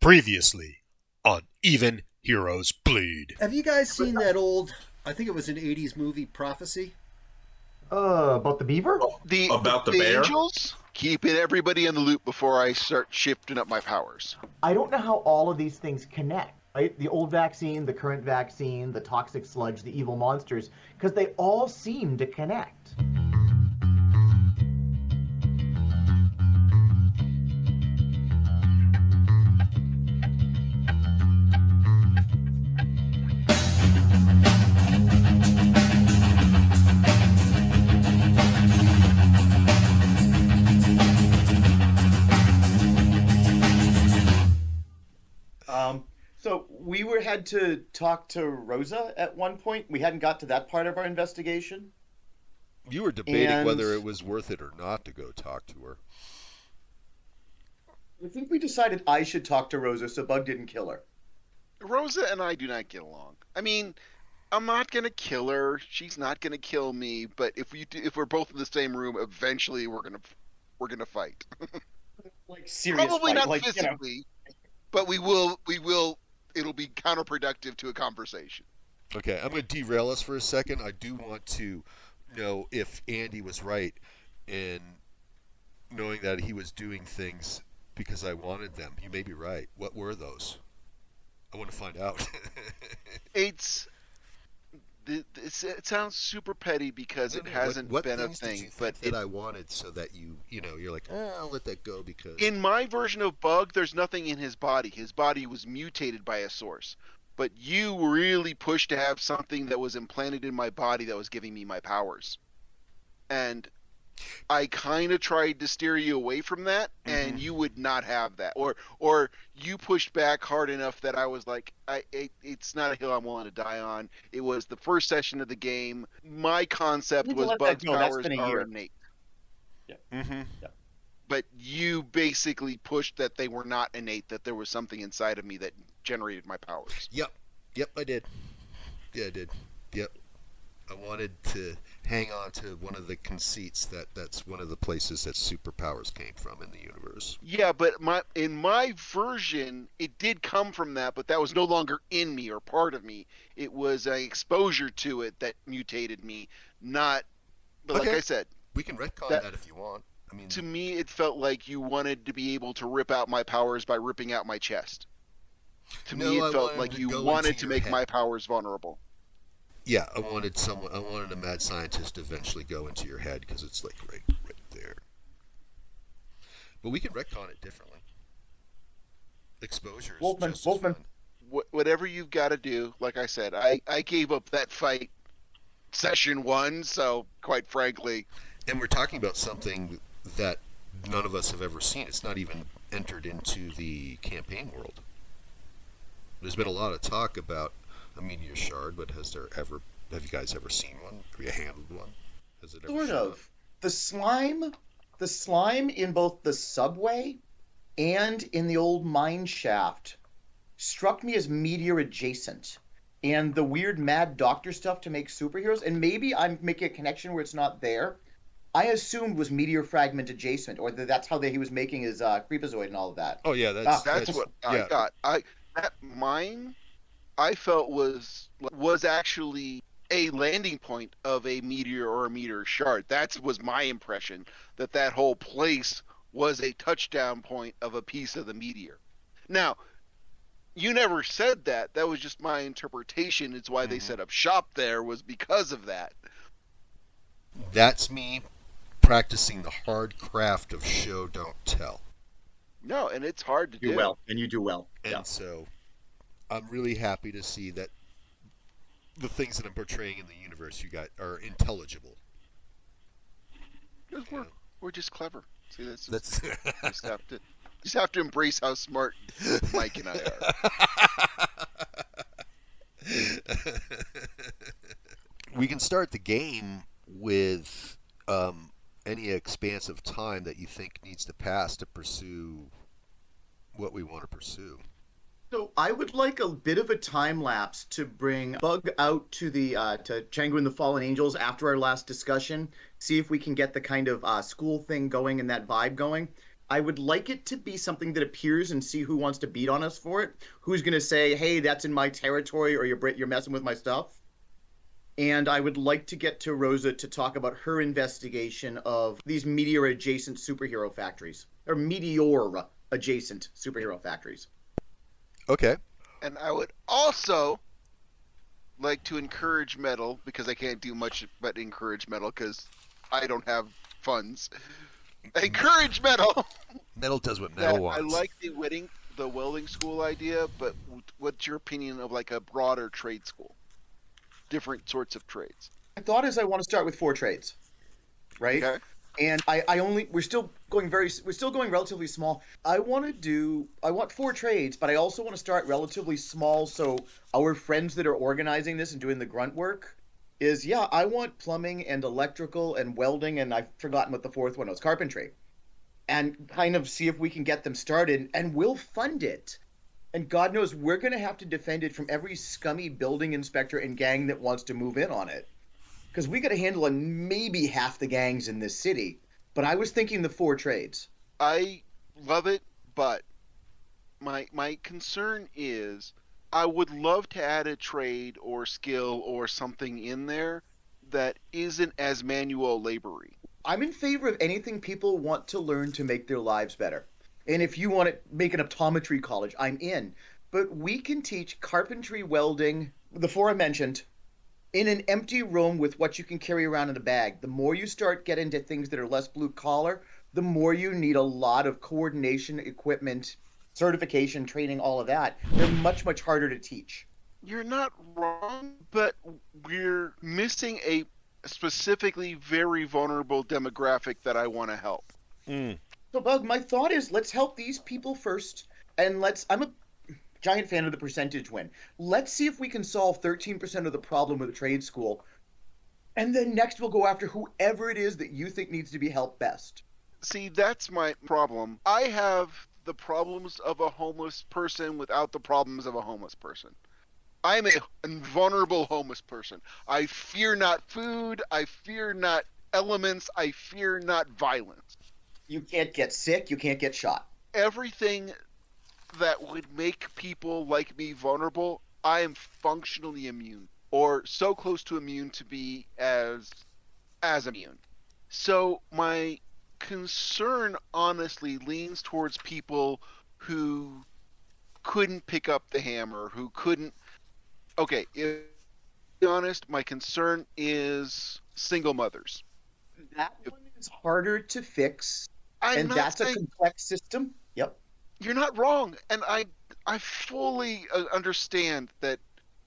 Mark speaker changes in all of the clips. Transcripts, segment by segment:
Speaker 1: Previously on Even Heroes Bleed.
Speaker 2: Have you guys seen that old, I think it was an 80s movie, Prophecy?
Speaker 3: About the beaver?
Speaker 4: About the bear?
Speaker 5: Angels? Keeping everybody in the loop before I start shifting up my powers.
Speaker 3: I don't know how all of these things connect, right? The old vaccine, the current vaccine, the toxic sludge, the evil monsters, because they all seem to connect.
Speaker 6: So we had to talk to Rosa at one point. We hadn't got to that part of our investigation.
Speaker 1: You were debating whether
Speaker 6: And-
Speaker 1: it was worth it or not to go talk to her.
Speaker 6: I think we decided I should talk to Rosa so Bug didn't kill her.
Speaker 5: Rosa and I do not get along. I mean, I'm not gonna kill her. She's not gonna kill me. But if we're both in the same room, eventually we're gonna fight.
Speaker 6: Like serious
Speaker 5: Probably
Speaker 6: fight.
Speaker 5: not
Speaker 6: Like,
Speaker 5: physically, but we will. It'll be counterproductive to a conversation.
Speaker 1: Okay, I'm going to derail us for a second. I do want to know if Andy was right in knowing that he was doing things because I wanted them. You may be right. What were those? I want to find out.
Speaker 5: It sounds super petty because it hasn't
Speaker 1: what
Speaker 5: been a
Speaker 1: things did
Speaker 5: thing,
Speaker 1: you
Speaker 5: but
Speaker 1: think that I wanted so that you're like, I'll let that go because
Speaker 5: in my version of Bug, there's nothing in his body. His body was mutated by a source. But you really pushed to have something that was implanted in my body that was giving me my powers. And I kind of tried to steer you away from that, and you would not have that. Or you pushed back hard enough that I was like, it's not a hill I'm willing to die on. It was the first session of the game. My concept
Speaker 6: You need to
Speaker 5: was
Speaker 6: let that
Speaker 5: Bug's
Speaker 6: go. That's
Speaker 5: powers
Speaker 6: been a
Speaker 5: are
Speaker 6: year.
Speaker 5: innate.
Speaker 1: Mm-hmm.
Speaker 5: But you basically pushed that they were not innate, that there was something inside of me that generated my powers.
Speaker 1: Yep, I did. Yeah, I did. Yep. I wanted to hang on to one of the conceits that's one of the places that superpowers came from in the universe.
Speaker 5: Yeah, but in my version, it did come from that, but that was no longer in me or part of me. It was an exposure to it that mutated me, not. But
Speaker 1: Okay.
Speaker 5: like I said,
Speaker 1: We can retcon
Speaker 6: That-
Speaker 1: that if you want. I mean,
Speaker 5: to me, it felt like you wanted to be able to rip out my powers by ripping out my chest. To
Speaker 1: No,
Speaker 5: me,
Speaker 1: I
Speaker 5: it felt
Speaker 1: wanted
Speaker 5: like
Speaker 1: to
Speaker 5: you
Speaker 1: go
Speaker 5: wanted
Speaker 1: into
Speaker 5: to
Speaker 1: your
Speaker 5: make
Speaker 1: head.
Speaker 5: my powers vulnerable.
Speaker 1: yeah, I wanted a mad scientist to eventually go into your head because it's like right there. But we can retcon it differently. Exposure is
Speaker 6: Wolfman,
Speaker 1: just as
Speaker 6: Wolfman.
Speaker 1: fun.
Speaker 5: Whatever you've got to do, like I said, I gave up that fight session 1, so quite frankly,
Speaker 1: And we're talking about something that none of us have ever seen. It's not even entered into the campaign world. There's been a lot of talk about a meteor shard, but have you guys ever seen one? Have you handled one? Has it ever
Speaker 6: Sort
Speaker 1: shown up?
Speaker 6: of. The slime in both the subway and in the old mine shaft struck me as meteor adjacent. And the weird mad doctor stuff to make superheroes, and maybe I'm making a connection where it's not there, I assumed was meteor fragment adjacent, or that's how he was making his creepazoid and all of that.
Speaker 1: Oh yeah, that's
Speaker 5: that's what I
Speaker 1: yeah.
Speaker 5: got. That mine I felt was actually a landing point of a meteor or a meteor shard. That was my impression, that whole place was a touchdown point of a piece of the meteor. Now, you never said that. That was just my interpretation. It's why they set up shop there, was because of that.
Speaker 1: That's me practicing the hard craft of show don't tell.
Speaker 5: No, and it's hard to do.
Speaker 6: Do well, and you do well.
Speaker 1: And
Speaker 6: Yeah.
Speaker 1: so I'm really happy to see that the things that I'm portraying in the universe you got are intelligible.
Speaker 5: 'Cause we're just clever. See, that's
Speaker 1: That's
Speaker 5: just have to embrace how smart Mike and I are.
Speaker 1: We can start the game with any expanse of time that you think needs to pass to pursue what we want to pursue.
Speaker 6: So I would like a bit of a time lapse to bring Bug out to the to Changu and the Fallen Angels after our last discussion. See if we can get the kind of school thing going and that vibe going. I would like it to be something that appears and see who wants to beat on us for it. Who's going to say, "Hey, that's in my territory," or "You're messing with my stuff." And I would like to get to Rosa to talk about her investigation of these meteor adjacent superhero factories, or meteor adjacent superhero factories.
Speaker 1: Okay.
Speaker 5: And I would also like to encourage metal, because I can't do much but encourage metal because I don't have funds. Encourage metal.
Speaker 1: Metal does what
Speaker 5: That
Speaker 1: metal wants.
Speaker 5: I like the welding school idea, but what's your opinion of like a broader trade school? Different sorts of trades.
Speaker 6: My thought is I want to start with 4 trades, right?
Speaker 5: Okay.
Speaker 6: And we're still going relatively small. I want 4 trades, but I also want to start relatively small so our friends that are organizing this and doing the grunt work I want plumbing and electrical and welding, and I've forgotten what the 4th one was, carpentry. And kind of see if we can get them started, and we'll fund it. And God knows we're going to have to defend it from every scummy building inspector and gang that wants to move in on it. Because we got to handle maybe half the gangs in this city. But I was thinking the 4 trades.
Speaker 5: I love it, but my concern is I would love to add a trade or skill or something in there that isn't as manual labory.
Speaker 6: I'm in favor of anything people want to learn to make their lives better. And if you want to make an optometry college, I'm in. But we can teach carpentry, welding, the 4 I mentioned, in an empty room with what you can carry around in a bag. The more you start getting to things that are less blue collar, the more you need a lot of coordination, equipment, certification, training, all of that. They're much, much harder to teach.
Speaker 5: You're not wrong, but we're missing a specifically very vulnerable demographic that I want to help.
Speaker 6: So, Bug, my thought is let's help these people first, and I'm a giant fan of the percentage win. Let's see if we can solve 13% of the problem with a trade school, and then next we'll go after whoever it is that you think needs to be helped best.
Speaker 5: See, that's my problem. I have the problems of a homeless person without the problems of a homeless person. I'm a vulnerable homeless person. I fear not food, I fear not elements, I fear not violence.
Speaker 6: You can't get sick, you can't get shot.
Speaker 5: Everything that would make people like me vulnerable, I am functionally immune, or so close to immune to be as immune. So my concern honestly leans towards people who couldn't pick up the hammer, who couldn't. Okay, to be honest, my concern is single mothers.
Speaker 6: That one is harder to fix,
Speaker 5: I'm
Speaker 6: and
Speaker 5: not
Speaker 6: that's a
Speaker 5: saying
Speaker 6: complex system. Yep.
Speaker 5: you're not wrong, and I fully understand that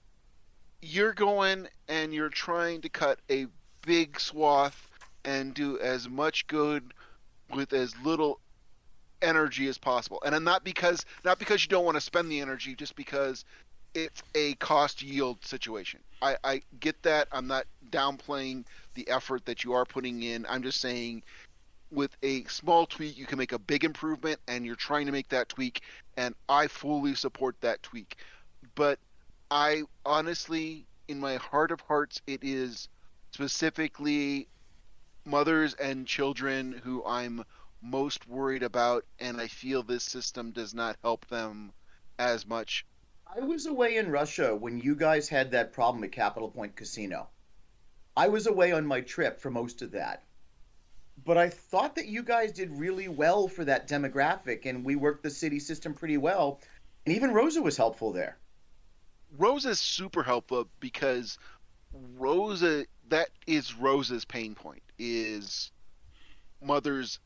Speaker 5: you're going and you're trying to cut a big swath and do as much good with as little energy as possible. And not because you don't want to spend the energy, just because it's a cost yield situation. I get that. I'm not downplaying the effort that you are putting in. I'm just saying with a small tweak you can make a big improvement, and you're trying to make that tweak, and I fully support that tweak. But I honestly, in my heart of hearts, it is specifically mothers and children who I'm most worried about, and I feel this system does not help them as much.
Speaker 6: I was away in Russia when you guys had that problem at Capital Point Casino. I was away on my trip for most of that. But I thought that you guys did really well for that demographic, and we worked the city system pretty well. And even Rosa was helpful there.
Speaker 5: Rosa's super helpful because that is Rosa's pain point, is mothers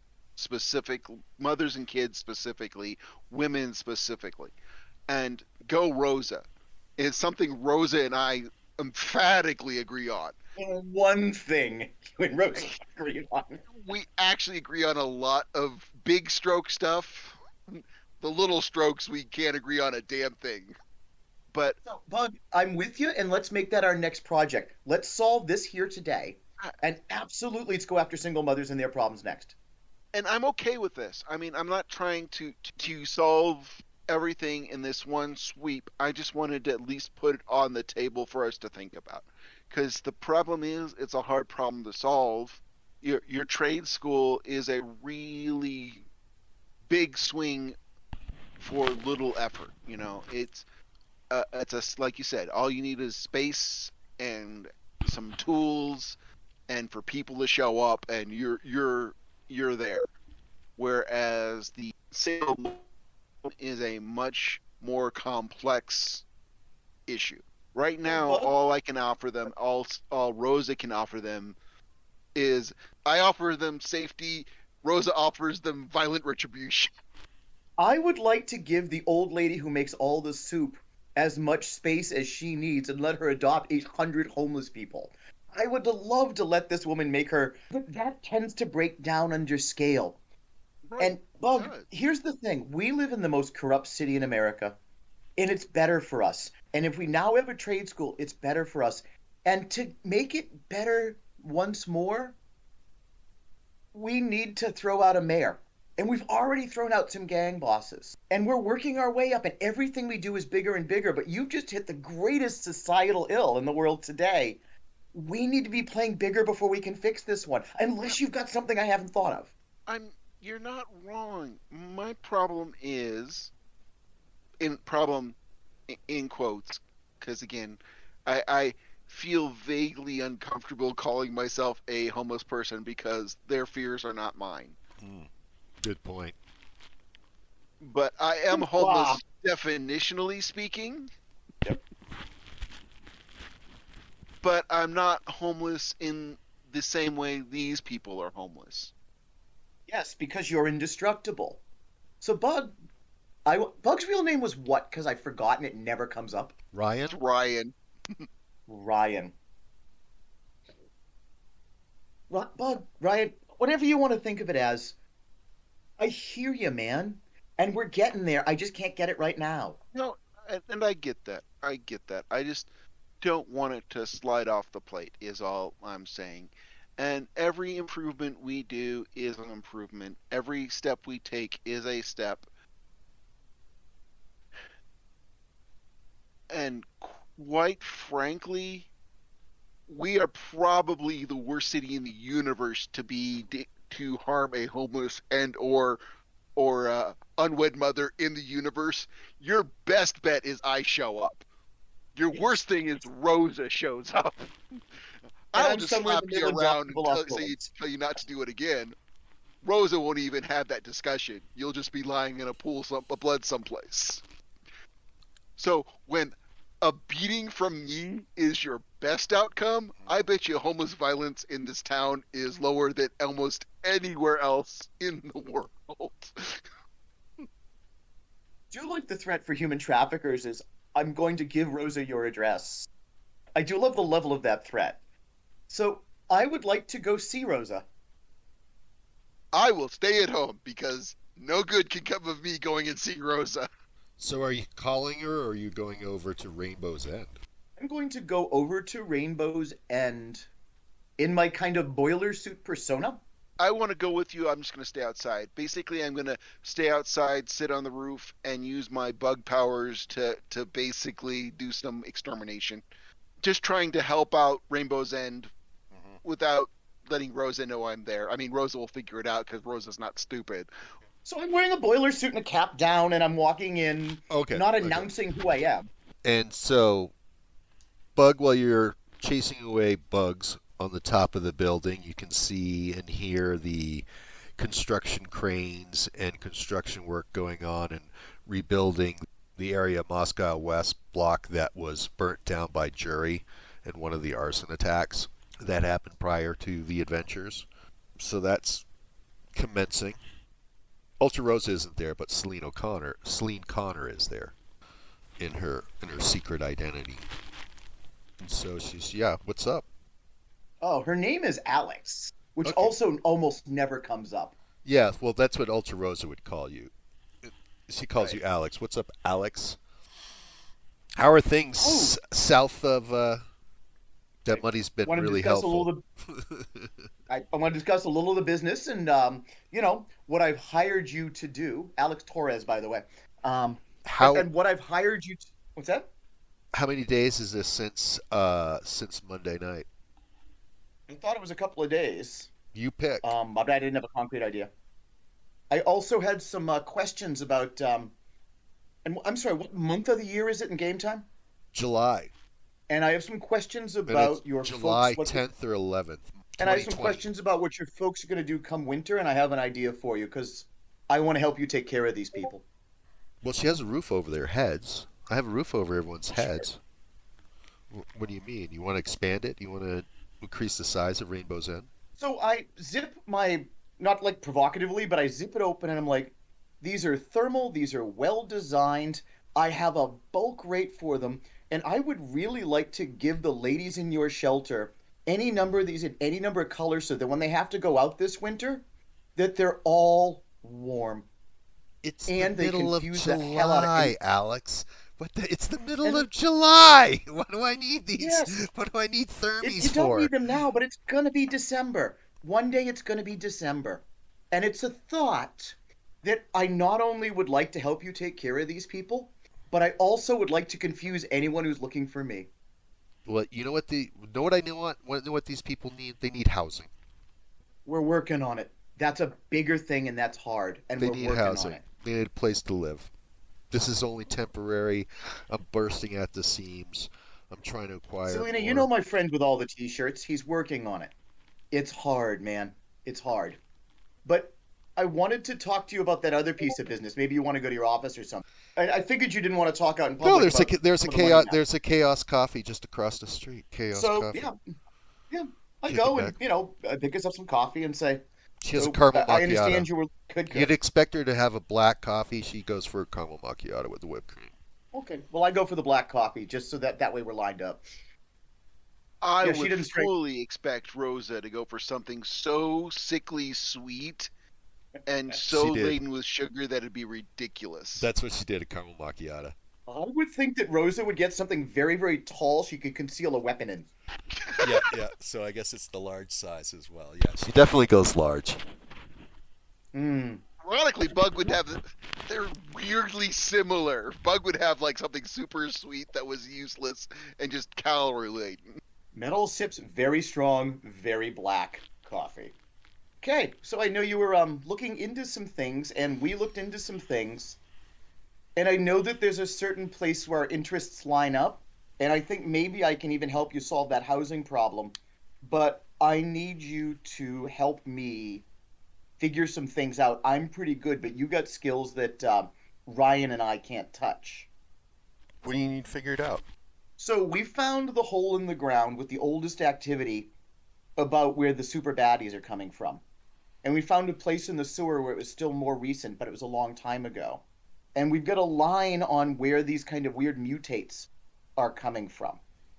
Speaker 5: and kids specifically, women specifically. And go Rosa is something Rosa and I emphatically agree on.
Speaker 6: One thing you and Rosa agree on.
Speaker 5: We actually agree on a lot of big stroke stuff. The little strokes, we can't agree on a damn thing. But
Speaker 6: So, Bug, I'm with you, and let's make that our next project. Let's solve this here today, and absolutely let's go after single mothers and their problems next.
Speaker 5: and I'm okay with this. I mean, I'm not trying to solve everything in this one sweep. I just wanted to at least put it on the table for us to think about. Because the problem is, it's a hard problem to solve. Your trade school is a really big swing for little effort. You know, it's like you said, all you need is space and some tools, and for people to show up, and you're there. Whereas the single is a much more complex issue. Right now, all I can offer them, all Rosa can offer them, is I offer them safety. Rosa offers them violent retribution.
Speaker 6: I would like to give the old lady who makes all the soup as much space as she needs and let her adopt 800 homeless people. I would love to let this woman make her, but that tends to break down under scale.
Speaker 5: Right.
Speaker 6: And Bug, here's the thing. We live in the most corrupt city in America, and it's better for us. And if we now have a trade school, it's better for us. And to make it better once more, we need to throw out a mayor. And we've already thrown out some gang bosses. And we're working our way up, and everything we do is bigger and bigger. But you've just hit the greatest societal ill in the world today. We need to be playing bigger before we can fix this one. Unless you've got something I haven't thought of.
Speaker 5: You're not wrong. My problem is, in quotes, because again, I feel vaguely uncomfortable calling myself a homeless person because their fears are not mine.
Speaker 1: Good point.
Speaker 5: But I am homeless, definitionally speaking.
Speaker 6: Yep.
Speaker 5: But I'm not homeless in the same way these people are homeless.
Speaker 6: Yes, because you're indestructible. So Bug's real name was what? Because I've forgotten, it never comes up.
Speaker 1: Ryan?
Speaker 5: It's Ryan.
Speaker 6: Ryan. Bug, Ryan, whatever you want to think of it as, I hear you, man. And we're getting there. I just can't get it right now.
Speaker 5: No, and I get that. I just don't want it to slide off the plate, is all I'm saying. And every improvement we do is an improvement. Every step we take is a step. And quite frankly, we are probably the worst city in the universe to harm a homeless and or unwed mother in the universe. Your best bet is I show up. Your worst thing is Rosa shows up. I'll just slap you around and tell you not to do it again. Rosa won't even have that discussion. You'll just be lying in a pool of blood someplace. So when a beating from me is your best outcome, I bet you homeless violence in this town is lower than almost anywhere else in the world.
Speaker 6: Do like the threat for human traffickers is, I'm going to give Rosa your address. I do love the level of that threat. So I would like to go see Rosa.
Speaker 5: I will stay at home because no good can come of me going and seeing Rosa.
Speaker 1: So are you calling her, or are you going over to Rainbow's End?
Speaker 6: I'm going to go over to Rainbow's End in my kind of boiler suit persona.
Speaker 5: I want to go with you. I'm just going to stay outside. Basically, I'm going to stay outside, sit on the roof, and use my bug powers to basically do some extermination. Just trying to help out Rainbow's End without letting Rosa know I'm there. I mean, Rosa will figure it out because Rosa's not stupid.
Speaker 6: So I'm wearing a boiler suit and a cap down, and I'm walking in, not announcing who I am.
Speaker 1: And so, Bug, while you're chasing away bugs on the top of the building, you can see and hear the construction cranes and construction work going on and rebuilding the area Moscow West block that was burnt down by jury in one of the arson attacks that happened prior to the adventures. So that's commencing. Ultra Rosa isn't there, but Celine Connor is there in her secret identity. And so she's, what's up?
Speaker 6: Oh, her name is Alex, which also almost never comes up.
Speaker 1: Yeah, well, that's what Ultra Rosa would call you. She calls you Alex. What's up, Alex? How are things south of that money's been really helpful?
Speaker 6: I want to discuss a little of the business and, what I've hired you to do. Alex Torres, by the way. And what I've hired you to... What's that?
Speaker 1: How many days is this since Monday night?
Speaker 6: I thought it was a couple of days.
Speaker 1: You pick.
Speaker 6: But I didn't have a concrete idea. I also had some questions about, and I'm sorry, what month of the year is it in game time?
Speaker 1: July.
Speaker 6: And I have some questions
Speaker 1: And it's
Speaker 6: about your
Speaker 1: July
Speaker 6: folks.
Speaker 1: 10th or 11th.
Speaker 6: And I have some
Speaker 1: 2020.
Speaker 6: questions about what your folks are going to do come winter, and I have an idea for you because I want to help you take care of these people.
Speaker 1: Well, she has a roof over their heads. I have a roof over everyone's
Speaker 6: Sure.
Speaker 1: heads. What do you mean? You want to expand it? You want to increase the size of Rainbow's End?
Speaker 6: So I zip my, not like provocatively, but I zip it open and I'm like, these are thermal, these are well designed. I have a bulk rate for them, and I would really like to give the ladies in your shelter any number of these in any number of colors so that when they have to go out this winter, that they're all warm.
Speaker 1: It's
Speaker 6: And
Speaker 1: the
Speaker 6: they
Speaker 1: middle of
Speaker 6: confuse the hell out of
Speaker 1: July, Alex. It's the middle
Speaker 6: And-
Speaker 1: of July. What do I need these?
Speaker 6: Yes.
Speaker 1: What do I need thermies
Speaker 6: You don't
Speaker 1: for?
Speaker 6: need them now, but it's going to be December. One day it's going to be December. And it's a thought that I not only would like to help you take care of these people, but I also would like to confuse anyone who's looking for me.
Speaker 1: Well, you know what I know what these people need? They need housing.
Speaker 6: We're working on it. That's a bigger thing, and that's hard. And
Speaker 1: They
Speaker 6: we're
Speaker 1: need
Speaker 6: working
Speaker 1: housing.
Speaker 6: on it.
Speaker 1: They need a place to live. This is only temporary. I'm bursting at the seams. I'm trying to acquire
Speaker 6: Selena, you
Speaker 1: more.
Speaker 6: know my friend with all the t-shirts. He's working on it. It's hard, man. It's hard. But I wanted to talk to you about that other piece of business. Maybe you want to go to your office or something. I figured you didn't want to talk out in public.
Speaker 1: No, there's
Speaker 6: about
Speaker 1: a
Speaker 6: some of the money
Speaker 1: chaos
Speaker 6: now.
Speaker 1: there's a Chaos Coffee just across the street. Chaos
Speaker 6: So
Speaker 1: Coffee.
Speaker 6: yeah, I
Speaker 1: Kick
Speaker 6: go
Speaker 1: it
Speaker 6: and
Speaker 1: back.
Speaker 6: I pick us up some coffee and say,
Speaker 1: She has
Speaker 6: so,
Speaker 1: a caramel
Speaker 6: I understand
Speaker 1: macchiato.
Speaker 6: you were good.
Speaker 1: You'd expect her to have a black coffee. She goes for a caramel macchiato with the whipped cream.
Speaker 6: Okay, well I go for the black coffee just so that way we're lined up.
Speaker 5: I
Speaker 6: Yeah, she
Speaker 5: would
Speaker 6: didn't strike-
Speaker 5: fully expect Rosa to go for something so sickly sweet and so
Speaker 1: She did.
Speaker 5: laden with sugar that it'd be ridiculous.
Speaker 1: That's what she did, a caramel macchiato.
Speaker 6: I would think that Rosa would get something very, very tall she could conceal a weapon in.
Speaker 4: Yeah. So I guess it's the large size as well. Yes.
Speaker 1: She definitely goes large.
Speaker 6: Hmm.
Speaker 5: Ironically, Bug would have. They're weirdly similar. Bug would have like something super sweet that was useless and just calorie laden.
Speaker 6: Metal sips very strong, very black coffee. Okay, so I know you were looking into some things, and we looked into some things, and I know that there's a certain place where our interests line up, and I think maybe I can even help you solve that housing problem. But I need you to help me figure some things out. I'm pretty good, but you got skills that Ryan and I can't touch.
Speaker 4: What do you need figured out?
Speaker 6: So we found the hole in the ground with the oldest activity about where the super baddies are coming from. And we found a place in the sewer where it was still more recent, but it was a long time ago. And we've got a line on where these kind of weird mutates are coming from.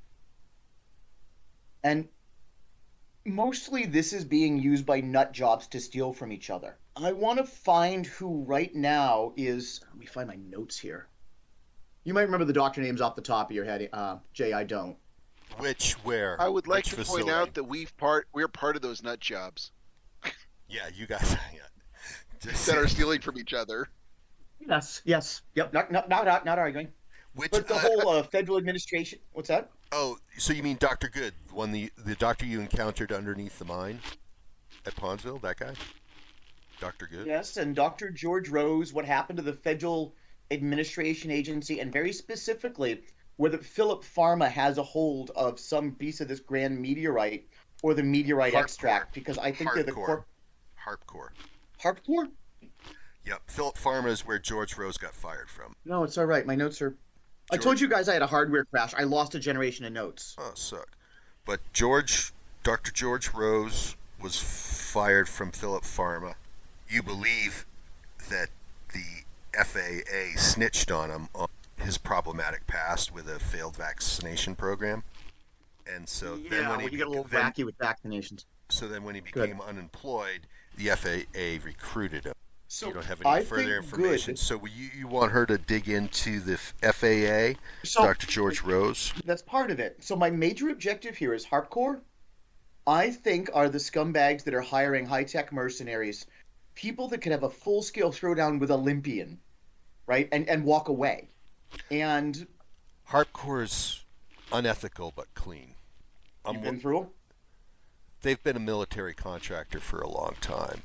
Speaker 6: And mostly this is being used by nut jobs to steal from each other. I want to find who right now is... Let me find my notes here. You might remember the doctor names off the top of your head, Jay. I don't.
Speaker 4: Where?
Speaker 5: I would like
Speaker 4: Which
Speaker 5: to
Speaker 4: facility?
Speaker 5: point out that we're part of those nut jobs
Speaker 4: Yeah, you guys. Yeah. Just
Speaker 5: that are stealing from each other.
Speaker 6: Yes. Yep. Not arguing.
Speaker 4: Which?
Speaker 6: But the whole federal administration. What's that?
Speaker 4: Oh, so you mean Dr. Good, the doctor you encountered underneath the mine at Pondsville? That guy, Dr. Good.
Speaker 6: Yes, and Dr. George Rose. What happened to the federal administration agency, and very specifically, whether Philip Pharma has a hold of some piece of this grand meteorite or the meteorite
Speaker 4: Harp
Speaker 6: extract,
Speaker 4: core.
Speaker 6: because I think they're the
Speaker 4: Harpcore. Harpcore.
Speaker 6: Harpcore?
Speaker 4: Yep. Philip Pharma is where George Rose got fired from.
Speaker 6: No, it's all right. My notes are. I told you guys I had a hardware crash. I lost a generation of notes.
Speaker 4: Oh, suck. But Dr. George Rose was fired from Philip Pharma. You believe that the FAA snitched on him on his problematic past with a failed vaccination program. And so then when he
Speaker 6: you get a little wacky with vaccinations.
Speaker 4: So then when he
Speaker 6: Good.
Speaker 4: became unemployed, the FAA recruited him.
Speaker 6: So
Speaker 4: You don't have
Speaker 6: I
Speaker 4: any further
Speaker 6: think
Speaker 4: information.
Speaker 6: good.
Speaker 4: So you want her to dig into the FAA,
Speaker 6: So
Speaker 4: Dr. George Rose?
Speaker 6: that's part of it. So my major objective here is Harpcore. I think are the scumbags that are hiring high-tech mercenaries, people that could have a full-scale throwdown with Olympian, right, and walk away. And
Speaker 4: Harpcore is unethical but clean.
Speaker 6: you've been through 'em?
Speaker 4: They've been a military contractor for a long time.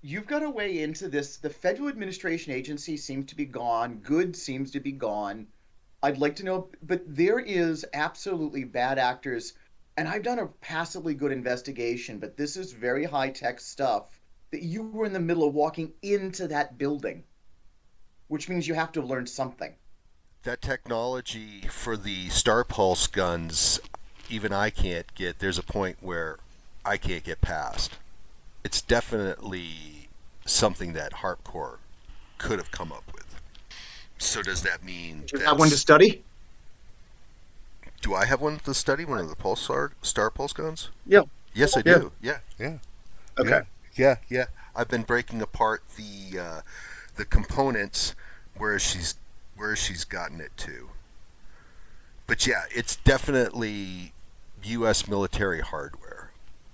Speaker 6: you've got to weigh into this. The Federal Administration Agency seems to be gone. Good seems to be gone. I'd like to know, but there is absolutely bad actors, and I've done a passively good investigation, but this is very high-tech stuff that you were in the middle of walking into that building, which means you have to have learned something.
Speaker 4: That technology for the Star Pulse guns, even I can't get. There's a point where I can't get past. It's definitely something that HarpCore could have come up with. So does that mean
Speaker 6: Do you have one to study?
Speaker 4: Do I have one to study? One of the Pulsar Star Pulse guns?
Speaker 6: Yeah.
Speaker 4: Yes, I
Speaker 6: Yeah.
Speaker 4: do. Yeah.
Speaker 6: Okay.
Speaker 4: Yeah. I've been breaking apart the components where she's gotten it to. But yeah, it's definitely U.S. military hardware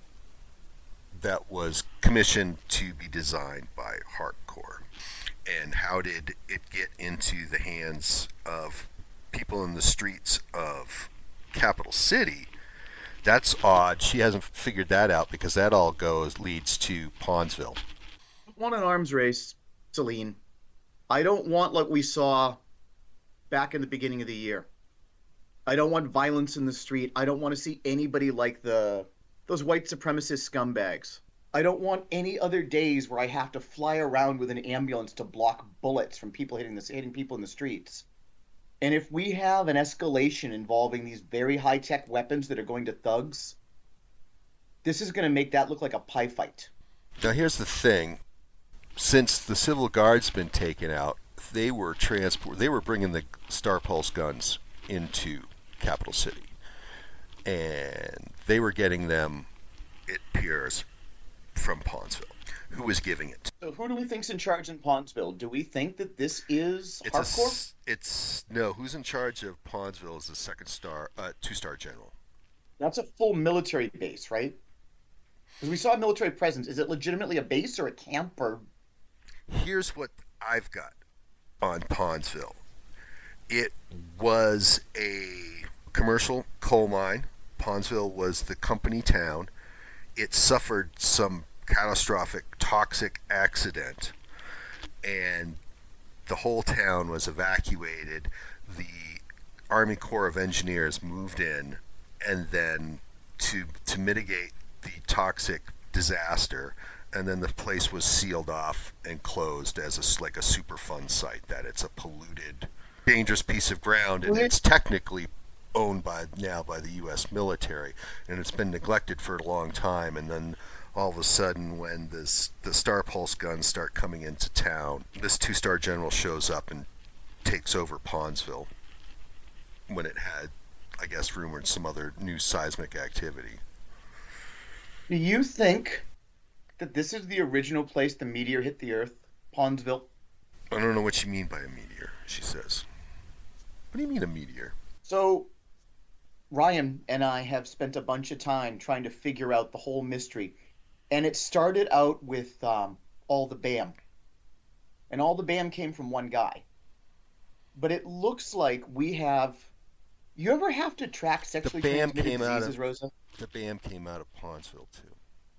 Speaker 4: that was commissioned to be designed by HarpCore. And how did it get into the hands of people in the streets of Capital City? That's odd. She hasn't figured that out because that all leads to Pawnsville.
Speaker 6: I want an arms race, Celine. I don't want what we saw back in the beginning of the year. I don't want violence in the street. I don't want to see anybody like those white supremacist scumbags. I don't want any other days where I have to fly around with an ambulance to block bullets from people hitting people in the streets. And if we have an escalation involving these very high-tech weapons that are going to thugs, this is going to make that look like a pie fight.
Speaker 4: Now here's the thing. Since the Civil Guard's been taken out, they were bringing the Star Pulse guns into Capital City. And they were getting them, it appears, from Pawnsville. Who was giving it?
Speaker 6: So who do we think's in charge in Pawnsville? Do we think that this is HarpCore?
Speaker 4: No, who's in charge of Pawnsville is the two-star general.
Speaker 6: That's a full military base, right? Because we saw a military presence. Is it legitimately a base or a camp or?
Speaker 4: Here's what I've got on Pawnsville. It was a commercial coal mine. Pawnsville was the company town. It suffered some catastrophic toxic accident, and the whole town was evacuated. The Army Corps of Engineers moved in, and then to mitigate the toxic disaster, and then the place was sealed off and closed as a Superfund site. That it's a polluted, dangerous piece of ground, and it's technically owned by the U.S. military, and it's been neglected for a long time. And then all of a sudden, when the Star Pulse guns start coming into town, this two-star general shows up and takes over Pawnsville when it had, I guess, rumored some other new seismic activity.
Speaker 6: Do you think that this is the original place the meteor hit the Earth, Pawnsville?
Speaker 4: I don't know what you mean by a meteor, she says. What do you mean a meteor?
Speaker 6: So Ryan and I have spent a bunch of time trying to figure out the whole mystery. And it started out with all the BAM. And all the BAM came from one guy. But it looks like we have... You ever have to track sexually transmitted diseases, Rosa?
Speaker 4: The BAM came out of Pawnsville, too.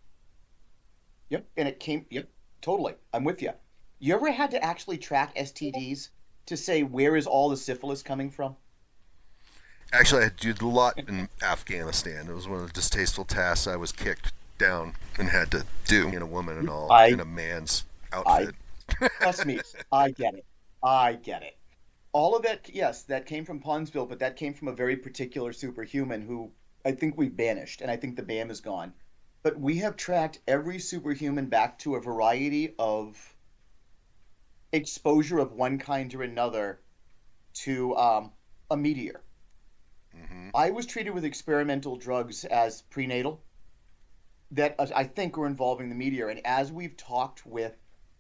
Speaker 6: Yep, and it came... Yep, totally. I'm with you. You ever had to actually track STDs to say where is all the syphilis coming from?
Speaker 4: Actually, I did a lot in Afghanistan. It was one of the distasteful tasks I was kicked down and had to do. In a woman and all, in a man's outfit.
Speaker 6: Trust me, I get it. All of that, yes, that came from Pawnsville, but that came from a very particular superhuman who I think we've banished, and I think the BAM is gone. But we have tracked every superhuman back to a variety of exposure of one kind or another to a meteor.
Speaker 4: Mm-hmm.
Speaker 6: I was treated with experimental drugs as prenatal that I think were involving the meteor. And as we've talked with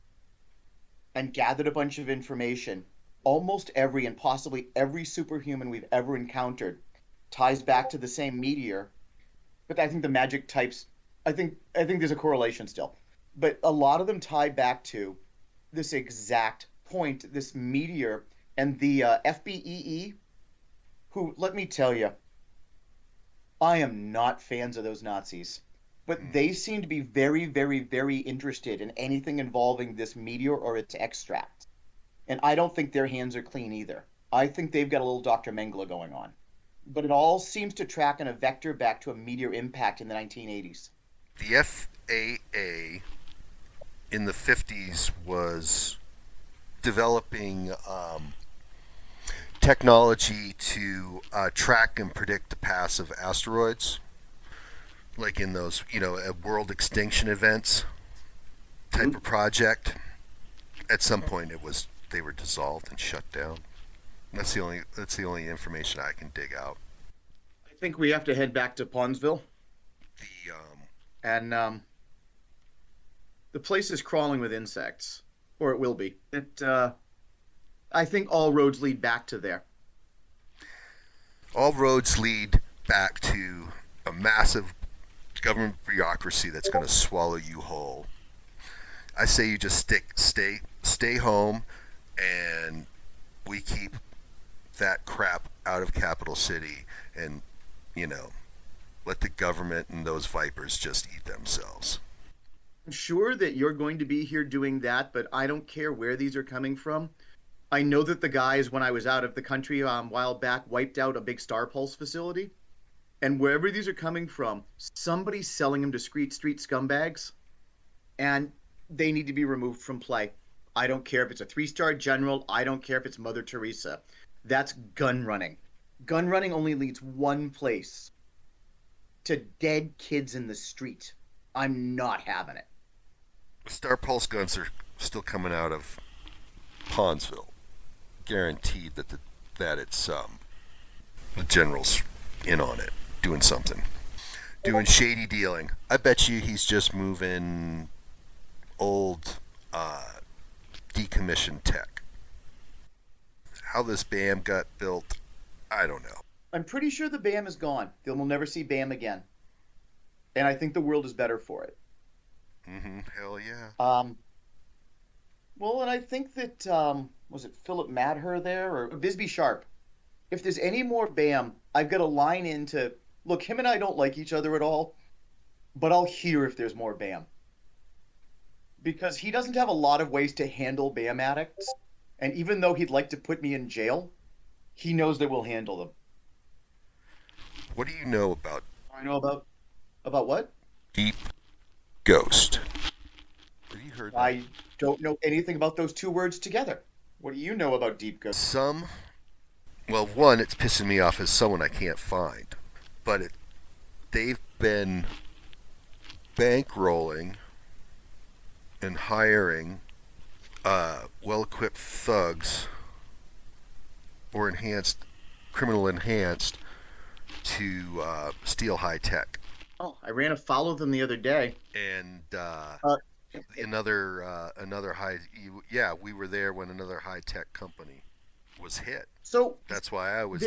Speaker 6: and gathered a bunch of information, almost every and possibly every superhuman we've ever encountered ties back to the same meteor. But I think the magic types, I think there's a correlation still. But a lot of them tie back to this exact point, this meteor, and the FBEE, who, let me tell you, I am not fans of those Nazis. but they seem to be very, very, very interested in anything involving this meteor or its extract. And I don't think their hands are clean either. I think they've got a little Dr. Mengele going on. But it all seems to track in a vector back to a meteor impact in the 1980s.
Speaker 4: The FAA in the 50s was developing technology to track and predict the paths of asteroids, like in those, world extinction events type of project. At some point, they were dissolved and shut down. That's the only information I can dig out.
Speaker 6: I think we have to head back to Ponsville.
Speaker 4: The
Speaker 6: The place is crawling with insects, or it will be. I think all roads lead back to there.
Speaker 4: all roads lead back to a massive government bureaucracy that's going to swallow you whole. I say you just stay home, and we keep that crap out of Capital City, and let the government and those vipers just eat themselves.
Speaker 6: I'm sure that you're going to be here doing that, but I don't care where these are coming from. I know that the guys, when I was out of the country a while back, wiped out a big Star Pulse facility. And wherever these are coming from, somebody's selling them to street scumbags, and they need to be removed from play. I don't care if it's a 3-star general. I don't care if it's Mother Teresa. That's gun running. Gun running only leads one place: to dead kids in the street. I'm not having it.
Speaker 4: Star Pulse guns are still coming out of Ponsville. Guaranteed that it's the general's in on it, doing something, doing shady dealing. I bet you he's just moving old decommissioned tech. How this BAM got built, I don't know.
Speaker 6: I'm pretty sure the BAM is gone. We'll never see BAM again. And I think the world is better for it.
Speaker 4: Hell yeah.
Speaker 6: Well, and I think that, was it Philip Madher there, or Bisbee Sharp? If there's any more BAM, I've got a line into, look, him and I don't like each other at all, but I'll hear if there's more BAM. Because he doesn't have a lot of ways to handle BAM addicts, and even though he'd like to put me in jail, he knows that we'll handle them.
Speaker 4: What do you know about
Speaker 6: I know about what?
Speaker 4: Deep Ghost? Have you heard that?
Speaker 6: I don't know anything about those two words together. What do you know about Deep Ghost?
Speaker 4: Well, one, it's pissing me off as someone I can't find, but they've been bankrolling and hiring well-equipped thugs or criminal enhanced to steal high tech.
Speaker 6: Oh, I ran afoul of them the other day.
Speaker 4: And we were there when another high tech company was hit.
Speaker 6: So
Speaker 4: that's why I was
Speaker 6: there.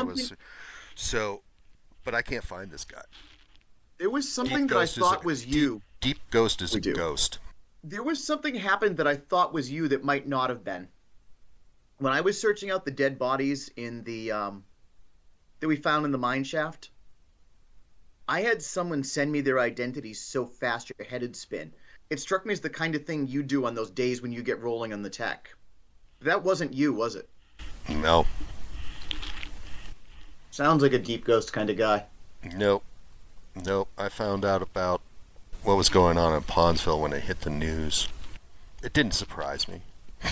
Speaker 4: But I can't find this guy.
Speaker 6: There was something that I thought was you.
Speaker 4: Deep Ghost is a ghost.
Speaker 6: There was something happened that I thought was you that might not have been. When I was searching out the dead bodies in the that we found in the mine shaft, I had someone send me their identities so fast your head'd spin. It struck me as the kind of thing you do on those days when you get rolling on the tech. That wasn't you, was it?
Speaker 4: No.
Speaker 6: Sounds like a Deep Ghost kind of guy.
Speaker 4: Nope. I found out about what was going on in Ponsville when it hit the news. It didn't surprise me.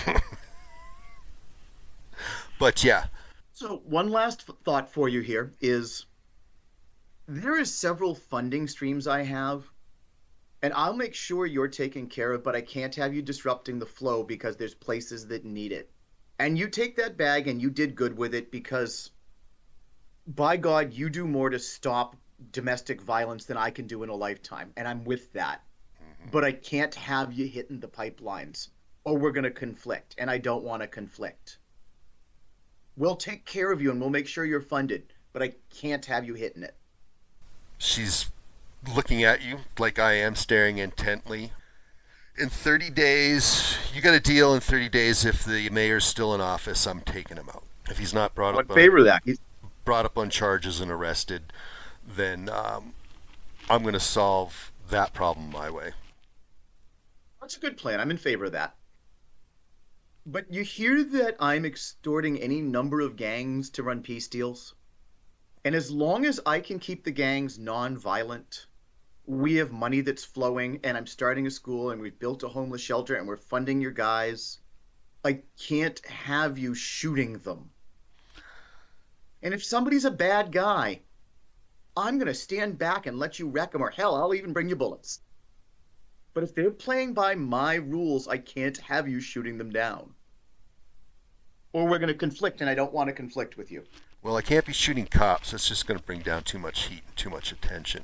Speaker 4: But yeah.
Speaker 6: So one last thought for you here is, there is several funding streams I have, and I'll make sure you're taken care of, but I can't have you disrupting the flow because there's places that need it. And you take that bag and you did good with it because, by God, you do more to stop domestic violence than I can do in a lifetime, and I'm with that. But I can't have you hitting the pipelines, or we're going to conflict, and I don't want to conflict. We'll take care of you and we'll make sure you're funded, but I can't have you hitting it.
Speaker 4: She's looking at you like I am, staring intently. In 30 days, you got a deal in 30 days. If the mayor's still in office, I'm taking him out. If he's not brought up on charges and arrested, then I'm going to solve that problem my way.
Speaker 6: That's a good plan. I'm in favor of that. But you hear that I'm extorting any number of gangs to run peace deals? And as long as I can keep the gangs non-violent, we have money that's flowing, and I'm starting a school, and we've built a homeless shelter, and we're funding your guys, I can't have you shooting them. And if somebody's a bad guy, I'm going to stand back and let you wreck them, or hell, I'll even bring you bullets. But if they're playing by my rules, I can't have you shooting them down. Or we're going to conflict, and I don't want to conflict with you.
Speaker 4: Well, I can't be shooting cops. That's just going to bring down too much heat and too much attention.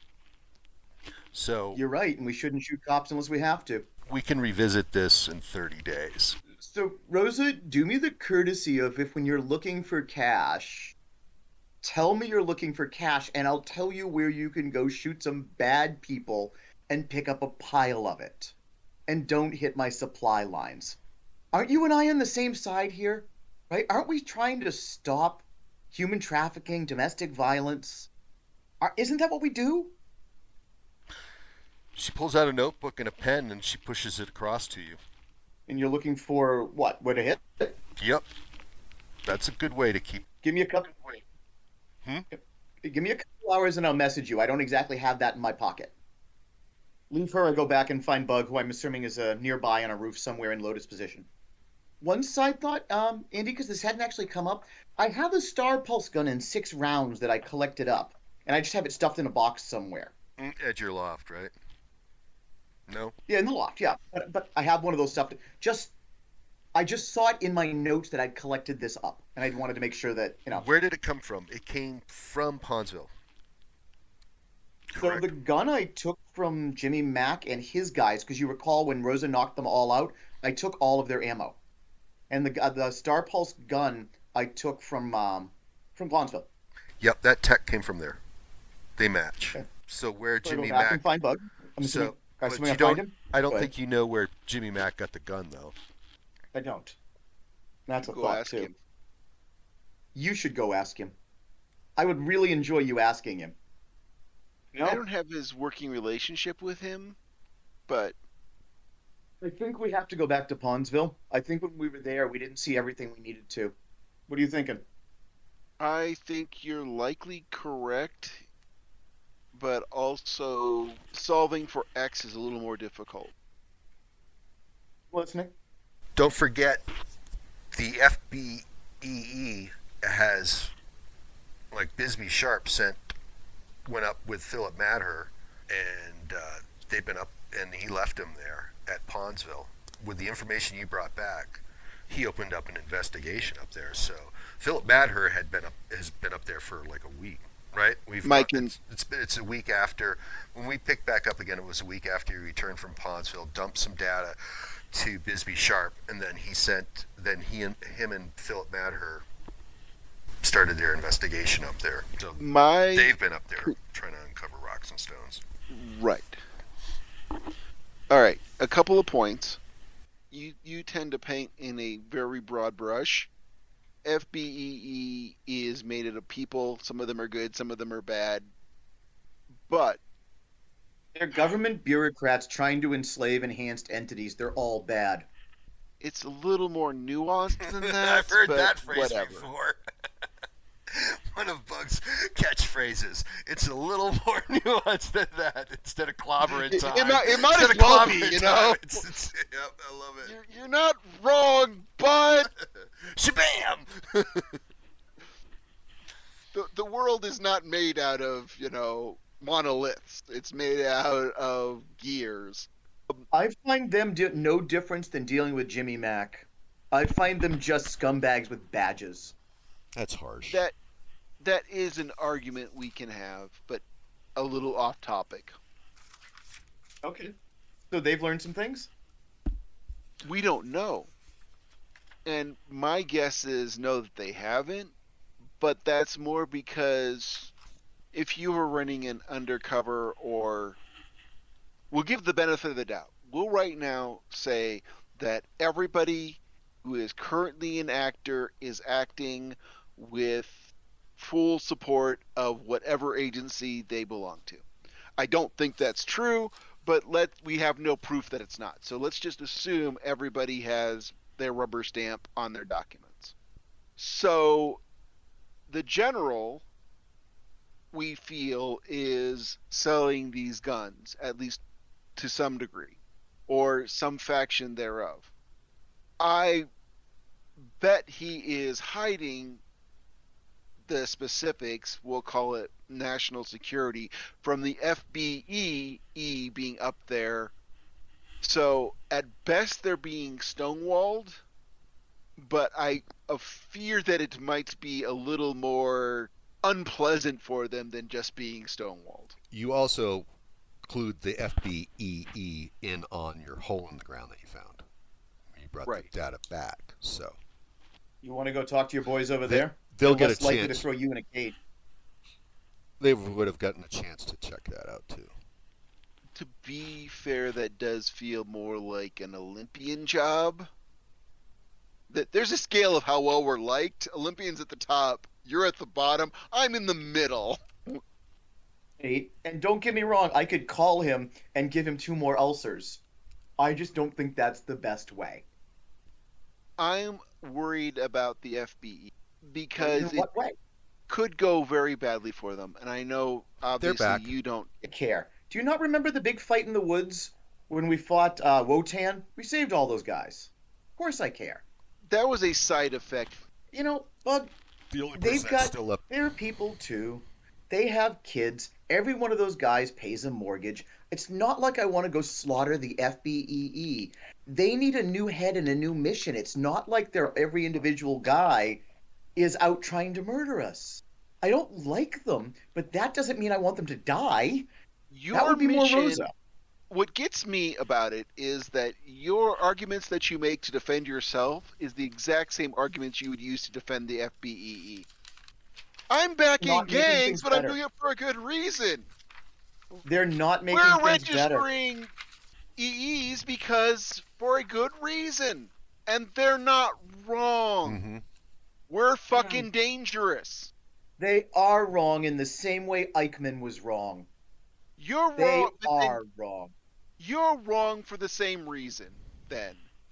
Speaker 4: So
Speaker 6: You're right, and we shouldn't shoot cops unless we have to.
Speaker 4: we can revisit this in 30 days.
Speaker 6: So, Rosa, do me the courtesy of, if when you're looking for cash, tell me you're looking for cash, and I'll tell you where you can go shoot some bad people and pick up a pile of it. And don't hit my supply lines. Aren't you and I on the same side here? Right? Aren't we trying to stop human trafficking, domestic violence? Isn't that what we do?
Speaker 4: She pulls out a notebook and a pen and she pushes it across to you.
Speaker 6: And you're looking for what? Where to hit?
Speaker 4: Yep. That's a good way to keep.
Speaker 6: Give me a couple. Give me a couple hours and I'll message you. I don't exactly have that in my pocket. Leave her. I go back and find Bug, who I'm assuming is nearby on a roof somewhere in Lotus position. One side thought, Andy, because this hadn't actually come up, I have a Star Pulse gun in 6 rounds that I collected up, and I just have it stuffed in a box somewhere.
Speaker 4: At your loft, right? No?
Speaker 6: Yeah, in the loft, yeah. But I have one of those stuffed. I just saw it in my notes that I'd collected this up, and I wanted to make sure that,
Speaker 4: Where did it come from? It came from Ponsville.
Speaker 6: So
Speaker 4: Correct.
Speaker 6: the gun I took from Jimmy Mack and his guys, because you recall when Rosa knocked them all out, I took all of their ammo. And the Star Pulse gun I took from Ponsville.
Speaker 4: Yep, that tech came from there. They match.
Speaker 6: Okay.
Speaker 4: So where
Speaker 6: So I go
Speaker 4: Jimmy
Speaker 6: back
Speaker 4: Mack...
Speaker 6: and find Bug. I'm assuming,
Speaker 4: but
Speaker 6: assuming
Speaker 4: you
Speaker 6: I find
Speaker 4: don't,
Speaker 6: him.
Speaker 4: I don't
Speaker 6: Go ahead.
Speaker 4: think you know where Jimmy Mack got the gun, though.
Speaker 6: I don't. That's a
Speaker 5: Go
Speaker 6: thought
Speaker 5: ask
Speaker 6: too.
Speaker 5: him.
Speaker 6: You should go ask him. I would really enjoy you asking him.
Speaker 5: I don't have his working relationship with him, but
Speaker 6: I think we have to go back to Ponsville. I think when we were there, we didn't see everything we needed to. What are you thinking?
Speaker 5: I think you're likely correct. But also, solving for X is a little more difficult.
Speaker 6: Listening.
Speaker 4: Don't forget, the FBEE has, like Bisbee Sharp went up with Philip Madher, and they've been up, and he left him there at Ponsville. With the information you brought back, he opened up an investigation up there. So Philip Madher has been up there for like a week, right?
Speaker 5: Mike,
Speaker 4: It's a week after when we picked back up again. It was a week after he returned from Ponsville, dumped some data to Bisbee Sharp, and then him and Philip Madher started their investigation up there. So they've been up there trying to uncover rocks and stones.
Speaker 5: Right. All right. A couple of points. You tend to paint in a very broad brush. FBEE is made up of people. Some of them are good, some of them are bad. But
Speaker 6: They're government bureaucrats trying to enslave enhanced entities. They're all bad.
Speaker 5: it's a little more nuanced than that.
Speaker 4: I've heard
Speaker 5: but
Speaker 4: that phrase
Speaker 5: whatever.
Speaker 4: before. One of Bug's catchphrases. It's a little more nuanced than that. Instead of clobbering time.
Speaker 5: It might
Speaker 4: Instead
Speaker 5: as
Speaker 4: of
Speaker 5: well be,
Speaker 4: clobbering
Speaker 5: you
Speaker 4: time,
Speaker 5: know?
Speaker 4: Yep, I love it.
Speaker 5: You're not wrong, but
Speaker 4: Shabam!
Speaker 5: the world is not made out of, monoliths. It's made out of gears.
Speaker 6: I find them no difference than dealing with Jimmy Mack. I find them just scumbags with badges.
Speaker 1: That's harsh.
Speaker 5: That is an argument we can have, but a little off topic.
Speaker 6: Okay. So they've learned some things?
Speaker 5: We don't know. And my guess is no, that they haven't, but that's more because if you were running an undercover, or we'll give the benefit of the doubt. We'll right now say that everybody who is currently an actor is acting with full support of whatever agency they belong to. I don't think that's true, but we have no proof that it's not. So let's just assume everybody has their rubber stamp on their documents. So the general, we feel, is selling these guns, at least to some degree, or some faction thereof. I bet he is hiding the specifics, we'll call it national security, from the FBE being up there. So at best they're being stonewalled, but I fear that it might be a little more unpleasant for them than just being stonewalled.
Speaker 1: You also include the FBEE in on your hole in the ground that you found. You brought
Speaker 5: Right.
Speaker 1: the data back, so
Speaker 6: You want to go talk to your boys over there?
Speaker 1: they'll
Speaker 6: They're
Speaker 1: get a
Speaker 6: less likely to
Speaker 1: chance.
Speaker 6: throw you in a cage.
Speaker 1: They would have gotten a chance to check that out too.
Speaker 5: To be fair, that does feel more like an Olympian job. That there's a scale of how well we're liked. Olympians at the top, you're at the bottom, I'm in the middle.
Speaker 6: Hey, and don't get me wrong, I could call him and give him 2 more ulcers. I just don't think that's the best way.
Speaker 5: I'm worried about the FBE because
Speaker 6: In what way?
Speaker 5: could go very badly for them. And I know, obviously,
Speaker 1: back.
Speaker 5: you don't.
Speaker 6: I care. Do you not remember the big fight in the woods when we fought Wotan? We saved all those guys. Of course I care.
Speaker 5: That was a side effect.
Speaker 6: You know, Bug,
Speaker 1: The only
Speaker 6: They've
Speaker 1: person that's
Speaker 6: got-
Speaker 1: still up.
Speaker 6: they're people too. They have kids. Every one of those guys pays a mortgage. It's not like I want to go slaughter the FBEE. They need a new head and a new mission. It's not like every individual guy is out trying to murder us. I don't like them, but that doesn't mean I want them to die.
Speaker 5: Your
Speaker 6: That would be
Speaker 5: mission,
Speaker 6: more Rosa.
Speaker 5: What gets me about it is that your arguments that you make to defend yourself is the exact same arguments you would use to defend the FBEE. I'm backing
Speaker 6: Not making
Speaker 5: gangs,
Speaker 6: things
Speaker 5: but I'm
Speaker 6: better.
Speaker 5: doing it for a good reason.
Speaker 6: They're not making
Speaker 5: We're
Speaker 6: things better.
Speaker 5: registering EEs because for a good reason, and they're not wrong.
Speaker 1: Mm-hmm.
Speaker 5: We're fucking dangerous.
Speaker 6: They are wrong in the same way Eichmann was wrong.
Speaker 5: You're
Speaker 6: They
Speaker 5: wrong. but then
Speaker 6: are wrong.
Speaker 5: You're wrong for the same reason, then.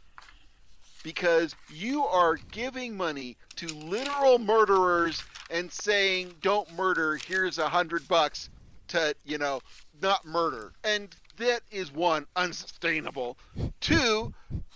Speaker 5: Because you are giving money to literal murderers and saying, don't murder, here's $100 to, not murder. And that is, 1, unsustainable. 2,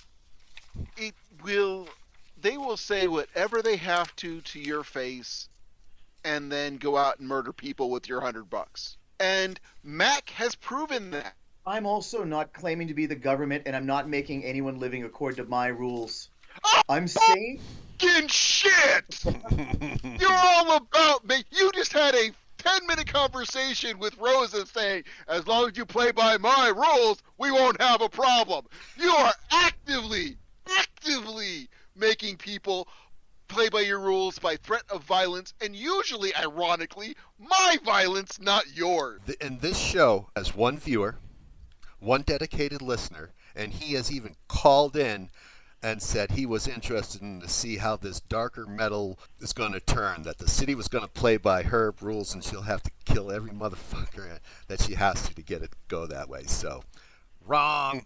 Speaker 5: they will say whatever they have to your face and then go out and murder people with your $100. And Mac has proven that.
Speaker 6: I'm also not claiming to be the government, and I'm not making anyone living according to my rules. I'm saying
Speaker 5: Fucking shit! You're all about me. You just had a 10-minute conversation with Rosa saying, as long as you play by my rules, we won't have a problem. You are actively making people play by your rules by threat of violence, and usually, ironically, my violence, not yours.
Speaker 1: And this show has one viewer, one dedicated listener, and he has even called in and said he was interested in to see how this darker metal is going to turn, that the city was going to play by her rules and she'll have to kill every motherfucker that she has to get it go that way. So, wrong.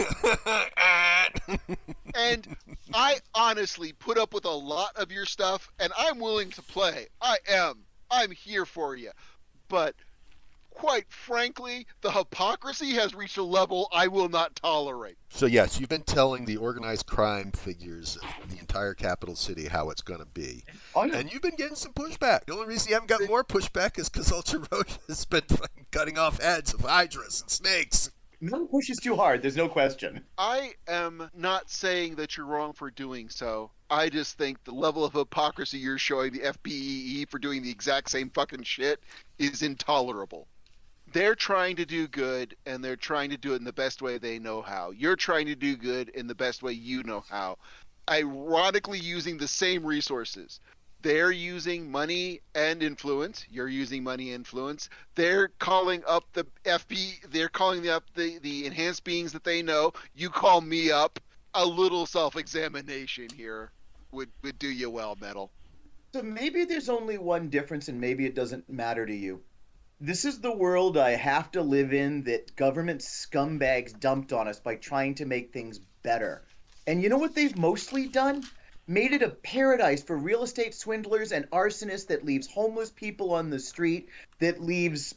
Speaker 5: And I honestly put up with a lot of your stuff, and I'm willing to play. I'm here for you. But quite frankly, the hypocrisy has reached a level I will not tolerate.
Speaker 1: So yes, you've been telling the organized crime figures of the entire capital city how it's going to be.
Speaker 6: Oh, yeah.
Speaker 1: And you've been getting some pushback. The only reason you haven't got more pushback is because Ultra Roach has been fucking cutting off heads of hydras and snakes.
Speaker 6: no one pushes too hard. There's no question.
Speaker 5: I am not saying that you're wrong for doing so. I just think the level of hypocrisy you're showing the FBEE for doing the exact same fucking shit is intolerable. They're trying to do good, and they're trying to do it in the best way they know how. You're trying to do good in the best way you know how. Ironically, using the same resources. They're using money and influence. You're using money and influence. They're calling up the FB. They're calling up the enhanced beings that they know. You call me up. A little self-examination here would do you well, Metal.
Speaker 6: So maybe there's only one difference, and maybe it doesn't matter to you. This is the world I have to live in that government scumbags dumped on us by trying to make things better. And you know what they've mostly done? Made it a paradise for real estate swindlers and arsonists that leaves homeless people on the street, that leaves.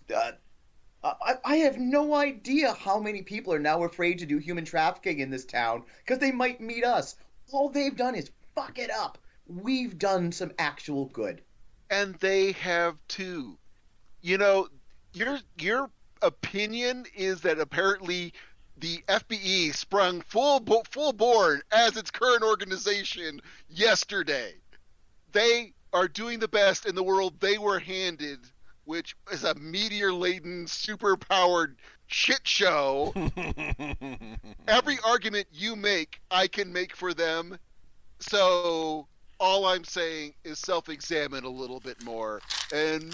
Speaker 6: I have no idea how many people are now afraid to do human trafficking in this town because they might meet us. All they've done is fuck it up. We've done some actual good.
Speaker 5: And they have too. You know, your opinion is that apparently the FBE sprung full born as its current organization yesterday. They are doing the best in the world they were handed, which is a meteor-laden, super-powered shit show. Every argument you make, I can make for them. So all I'm saying is self-examine a little bit more and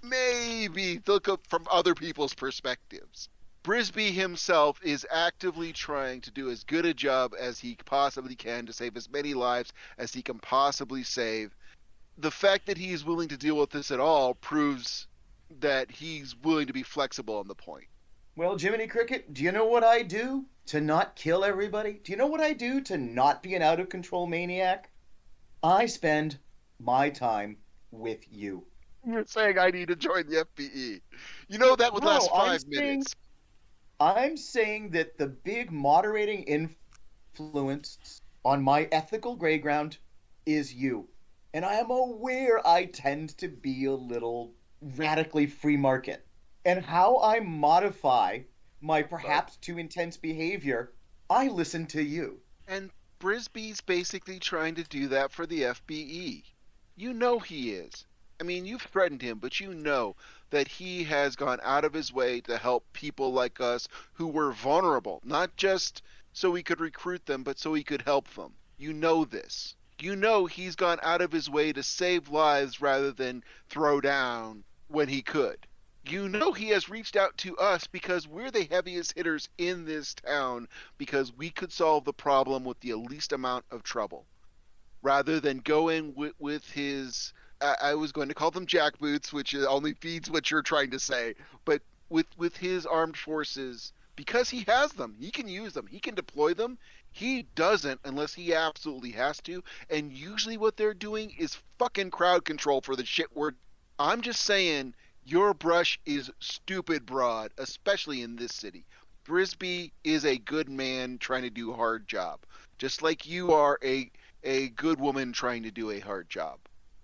Speaker 5: maybe look up from other people's perspectives. Brisby himself is actively trying to do as good a job as he possibly can to save as many lives as he can possibly save. The fact that he's willing to deal with this at all proves that he's willing to be flexible on the point.
Speaker 6: Well, Jiminy Cricket, do you know what I do to not kill everybody? Do you know what I do to not be an out-of-control maniac? I spend my time with you.
Speaker 5: You're saying I need to join the FBE. You know that would last 5 minutes.
Speaker 6: I'm saying that the big moderating influence on my ethical gray ground is you. And I am aware I tend to be a little radically free market. And how I modify my perhaps too intense behavior, I listen to you.
Speaker 5: And Brisby's basically trying to do that for the FBE. You know he is. I mean, you've threatened him, but you know that he has gone out of his way to help people like us who were vulnerable, not just so he could recruit them, but so he could help them. You know this. You know he's gone out of his way to save lives rather than throw down when he could. You know he has reached out to us because we're the heaviest hitters in this town because we could solve the problem with the least amount of trouble. Rather than go in with his, I was going to call them jackboots, which only feeds what you're trying to say, but with his armed forces, because he has them, he can use them, he can deploy them. He doesn't unless he absolutely has to, and usually what they're doing is fucking crowd control for the shit I'm just saying, your brush is stupid broad, especially in this city. Brisby is a good man trying to do a hard job, just like you are a good woman trying to do a hard job.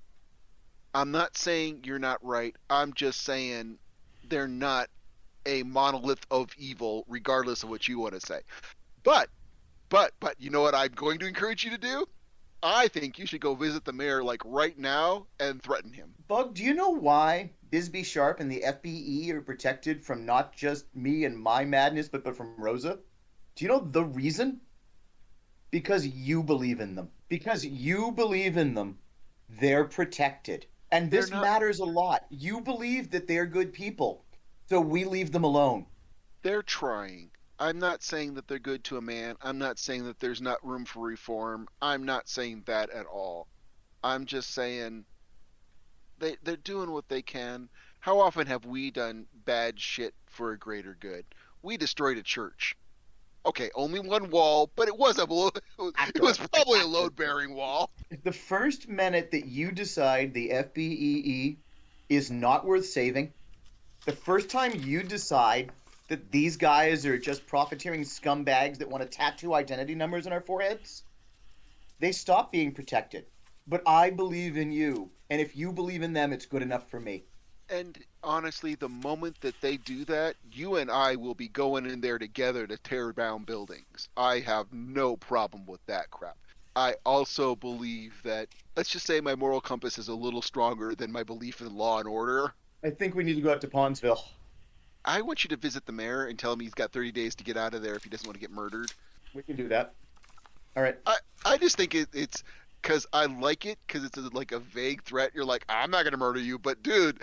Speaker 5: I'm not saying you're not right. I'm just saying they're not a monolith of evil, regardless of what you want to say. But you know what I'm going to encourage you to do? I think you should go visit the mayor like right now and threaten him.
Speaker 6: Bug, do you know why Bisbee Sharp and the FBE are protected from not just me and my madness, but from Rosa? Do you know the reason? Because you believe in them. Because you believe in them, they're protected. And this matters a lot. You believe that they're good people, so we leave them alone.
Speaker 5: They're trying. I'm not saying that they're good to a man. I'm not saying that there's not room for reform. I'm not saying that at all. I'm just saying they're doing what they can. How often have we done bad shit for a greater good? We destroyed a church. Okay, only one wall, but it was probably a load-bearing wall.
Speaker 6: The first minute that you decide the FBEE is not worth saving, the first time you decide that these guys are just profiteering scumbags that want to tattoo identity numbers on our foreheads, they stop being protected. But I believe in you, and if you believe in them, it's good enough for me.
Speaker 5: And honestly, the moment that they do that, you and I will be going in there together to tear down buildings. I have no problem with that crap. I also believe that, let's just say my moral compass is a little stronger than my belief in law and order.
Speaker 6: I think we need to go out to Pondsville.
Speaker 5: I want you to visit the mayor and tell him he's got 30 days to get out of there if he doesn't want to get murdered.
Speaker 6: We can do that. All right.
Speaker 5: I just think it's because I like it because it's like a vague threat. You're like, I'm not going to murder you, but dude,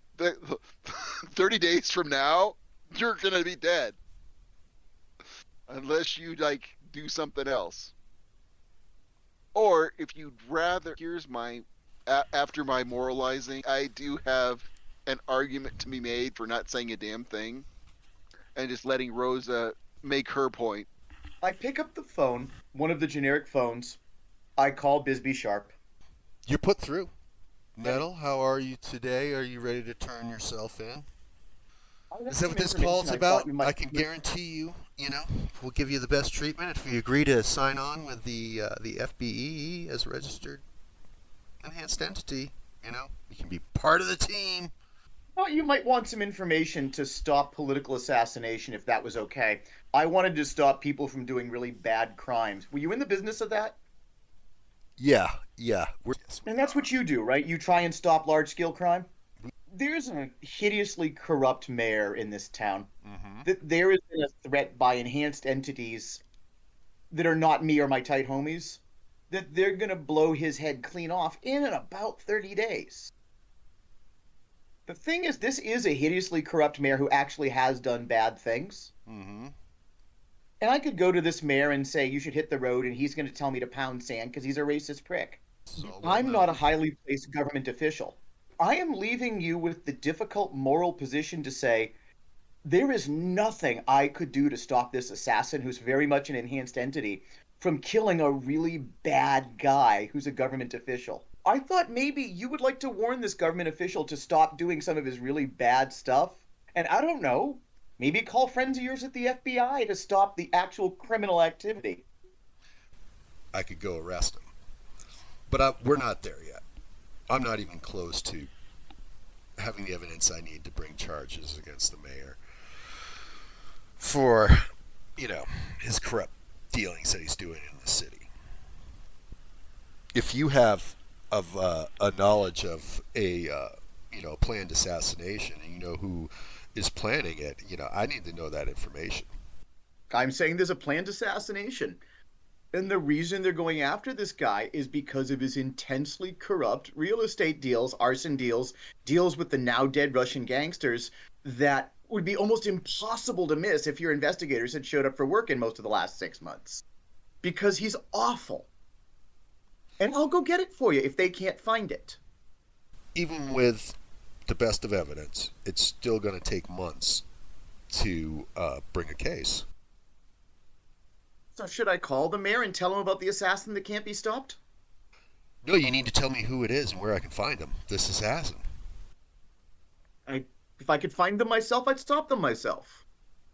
Speaker 5: 30 days from now, you're going to be dead. Unless you like do something else. Or if you'd rather, here's my, after my moralizing, I do have an argument to be made for not saying a damn thing, and just letting Rosa make her point.
Speaker 6: I pick up the phone, one of the generic phones. I call Bisbee Sharp.
Speaker 1: You're put through. Metal, how are you today? Are you ready to turn yourself in? Is that what this call's about? I can guarantee you, we'll give you the best treatment if you agree to sign on with the FBE as a registered enhanced entity. You can be part of the team.
Speaker 6: Well, you might want some information to stop political assassination if that was okay. I wanted to stop people from doing really bad crimes. Were you in the business of that?
Speaker 1: Yeah.
Speaker 6: And that's what you do, right? You try and stop large-scale crime? There's a hideously corrupt mayor in this town. There is a threat by enhanced entities that are not me or my tight homies that they're going to blow his head clean off in about 30 days. The thing is, this is a hideously corrupt mayor who actually has done bad things. And I could go to this mayor and say, you should hit the road, and he's going to tell me to pound sand because he's a racist prick. I'm not a highly placed government official. I am leaving you with the difficult moral position to say, there is nothing I could do to stop this assassin, who's very much an enhanced entity, from killing a really bad guy who's a government official. I thought maybe you would like to warn this government official to stop doing some of his really bad stuff. And I don't know, maybe call friends of yours at the FBI to stop the actual criminal activity.
Speaker 1: I could go arrest him. But we're not there yet. I'm not even close to having the evidence I need to bring charges against the mayor for, his corrupt dealings that he's doing in the city. If you have a knowledge of a planned assassination and you know who is planning it, I need to know that information.
Speaker 6: I'm saying there's a planned assassination. And the reason they're going after this guy is because of his intensely corrupt real estate deals, arson deals, deals with the now dead Russian gangsters that would be almost impossible to miss if your investigators had showed up for work in most of the last 6 months. Because he's awful. And I'll go get it for you if they can't find it.
Speaker 1: Even with the best of evidence, it's still going to take months to bring a case.
Speaker 6: So should I call the mayor and tell him about the assassin that can't be stopped?
Speaker 1: No, you need to tell me who it is and where I can find him, this assassin.
Speaker 6: If I could find them myself, I'd stop them myself.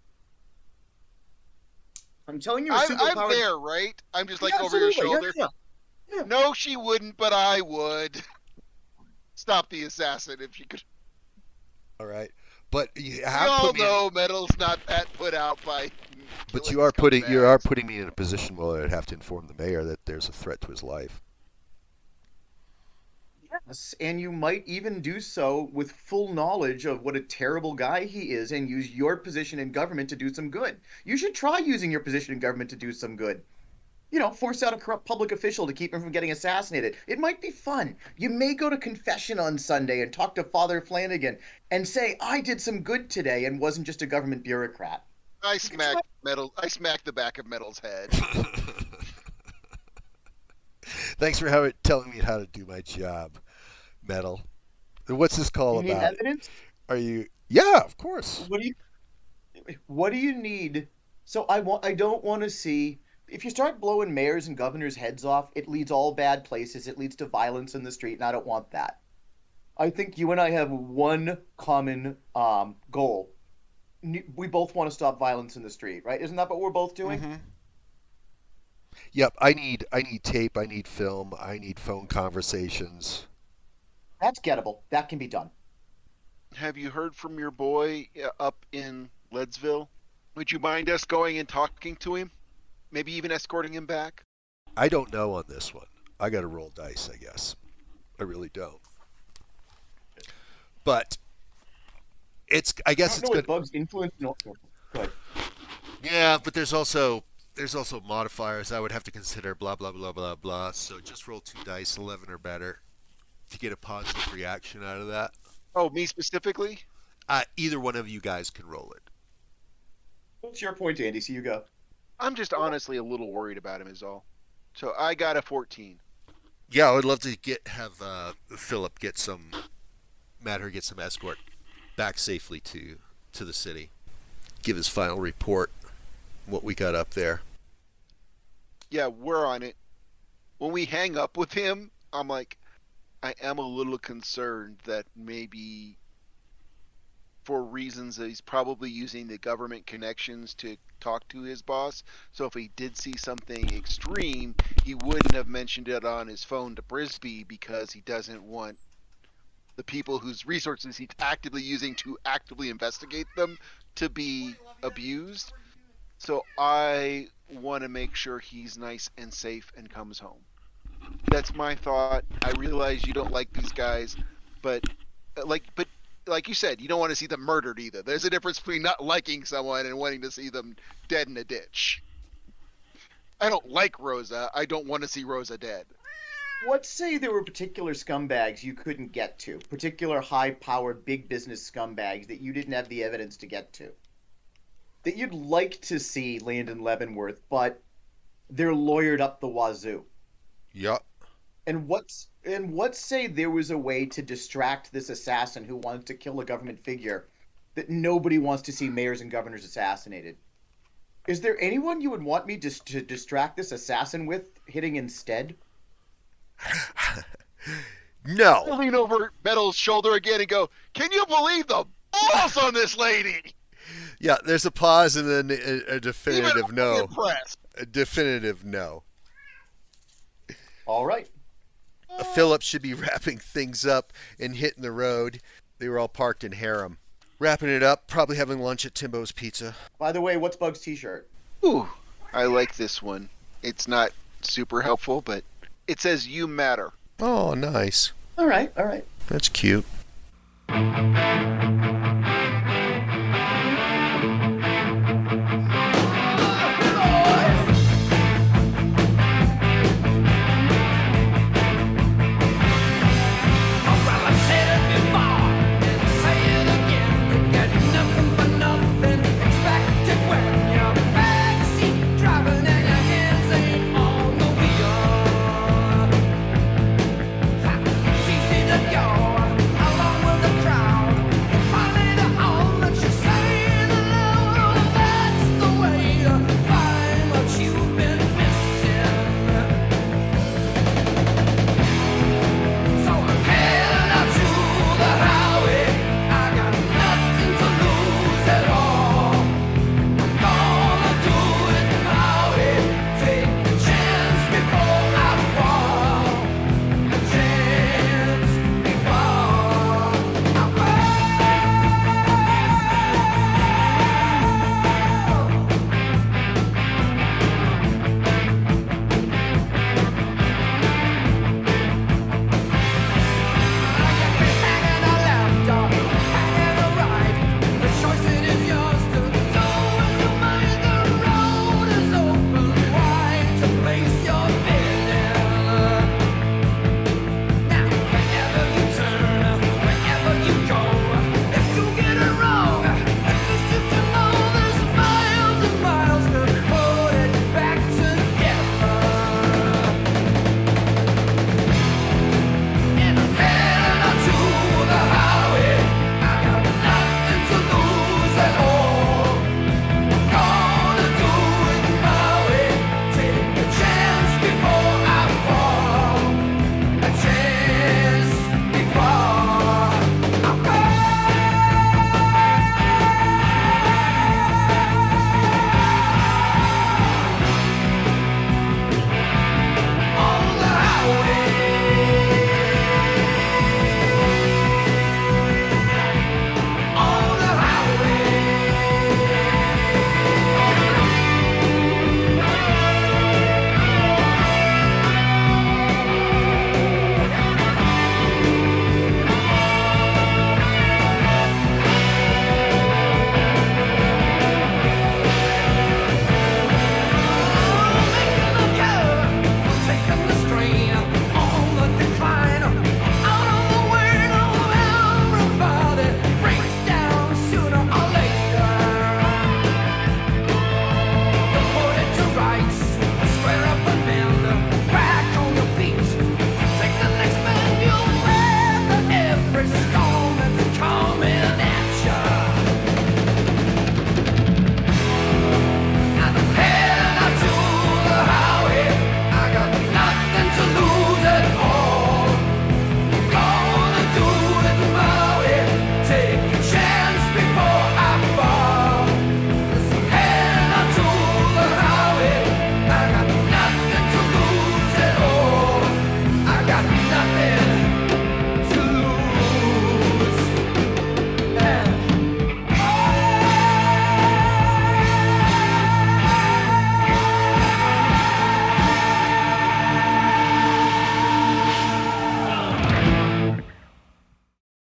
Speaker 6: I'm telling you,
Speaker 5: I'm there, right? I'm just like over your shoulder.
Speaker 6: Yeah.
Speaker 5: No, she wouldn't, but I would. Stop the assassin if she could.
Speaker 1: All right, but you have
Speaker 5: We all
Speaker 1: put me
Speaker 5: know Metal's not that put out by.
Speaker 1: But you are putting me in a position where I'd have to inform the mayor that there's a threat to his life.
Speaker 6: Yes, and you might even do so with full knowledge of what a terrible guy he is and use your position in government to do some good. You should try using your position in government to do some good. Force out a corrupt public official to keep him from getting assassinated. It might be fun. You may go to confession on Sunday and talk to Father Flanagan and say, I did some good today and wasn't just a government bureaucrat.
Speaker 5: I smacked the back of Metal's head.
Speaker 1: Thanks for telling me how to do my job, Metal. What's this call
Speaker 6: You need
Speaker 1: about?
Speaker 6: evidence?
Speaker 1: Are you? Yeah, of course.
Speaker 6: What do you need? So I don't want to see. If you start blowing mayors and governors' heads off, it leads all bad places. It leads to violence in the street, and I don't want that. I think you and I have one common goal. We both want to stop violence in the street, right? Isn't that what we're both doing?
Speaker 1: Mm-hmm. Yep. I need tape. I need film. I need phone conversations.
Speaker 6: That's gettable. That can be done.
Speaker 5: Have you heard from your boy up in Leadsville? Would you mind us going and talking to him? Maybe even escorting him back?
Speaker 1: I don't know on this one. I got to roll dice, I guess. I really don't. But I guess it's good.
Speaker 6: Bugs influence. No, good.
Speaker 1: Yeah, but there's also modifiers I would have to consider. Blah blah blah blah blah. So just roll 2 dice, 11 or better, to get a positive reaction out of that.
Speaker 5: Oh, me specifically?
Speaker 1: Either one of you guys can roll it.
Speaker 6: What's your point, Andy? So you go.
Speaker 5: I'm just honestly a little worried about him is all. So I got a 14.
Speaker 1: Yeah, I would love to have Philip get some Matter get some escort back safely to the city. Give his final report, what we got up there.
Speaker 5: Yeah, we're on it. When we hang up with him, I'm like, I am a little concerned that maybe for reasons that he's probably using the government connections to talk to his boss. So if he did see something extreme, he wouldn't have mentioned it on his phone to Brisby because he doesn't want the people whose resources he's actively using to actively investigate them to be abused. So I want to make sure he's nice and safe and comes home. That's my thought. I realize you don't like these guys, but like you said, you don't want to see them murdered either. There's a difference between not liking someone and wanting to see them dead in a ditch. I don't like Rosa. I don't want to see Rosa dead.
Speaker 6: Let's say there were particular scumbags you couldn't get to, particular high-powered big business scumbags that you didn't have the evidence to get to, that you'd like to see Landon Leavenworth, but they're lawyered up the wazoo.
Speaker 1: Yup.
Speaker 6: And let's say there was a way to distract this assassin who wanted to kill a government figure that nobody wants to see mayors and governors assassinated. Is there anyone you would want me to distract this assassin with hitting instead?
Speaker 5: I
Speaker 1: No.
Speaker 5: lean over Metal's shoulder again and go, "Can you believe the balls on this lady?"
Speaker 1: Yeah, there's a pause and then a
Speaker 5: Even
Speaker 1: definitive
Speaker 5: I'm
Speaker 1: no.
Speaker 5: impressed.
Speaker 1: A definitive no.
Speaker 6: All right.
Speaker 1: Philip should be wrapping things up and hitting the road. They were all parked in Harem. Wrapping it up, probably having lunch at Timbo's Pizza.
Speaker 6: By the way, what's Bug's t-shirt?
Speaker 5: Ooh, I like this one. It's not super helpful, but it says "You matter."
Speaker 1: Oh, nice.
Speaker 6: All right, all right.
Speaker 1: That's cute.